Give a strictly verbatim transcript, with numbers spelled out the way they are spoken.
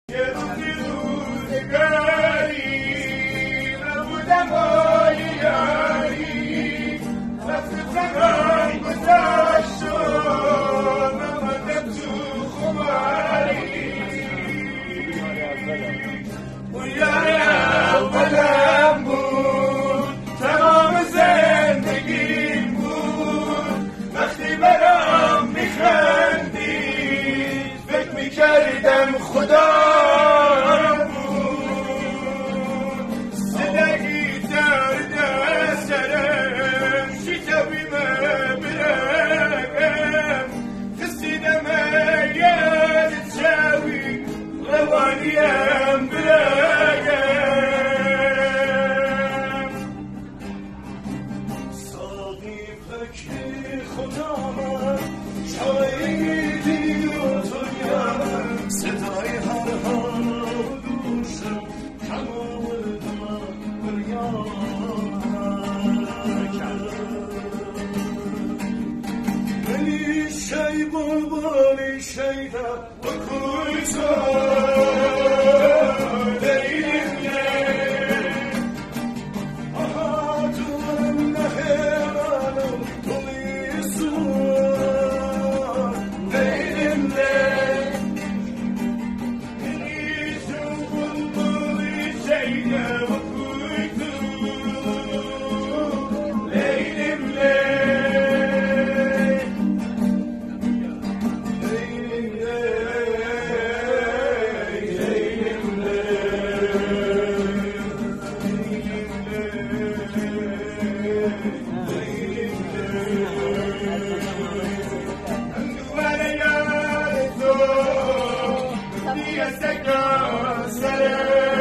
یه روزی روزگاری نبودم آی یاری وقت زمان گذاشت و نماندم تو خماری اون یار اولم بود تمام زندگیم بود وقتی برام میخندید فکر میکردم خدا روانیم برایم ساقی فکری خودم شایدی و تویم صدای هر حال دوشم کمال دمم بریم بلی شی بلبلی شیدم و کوی تو Yes, I go,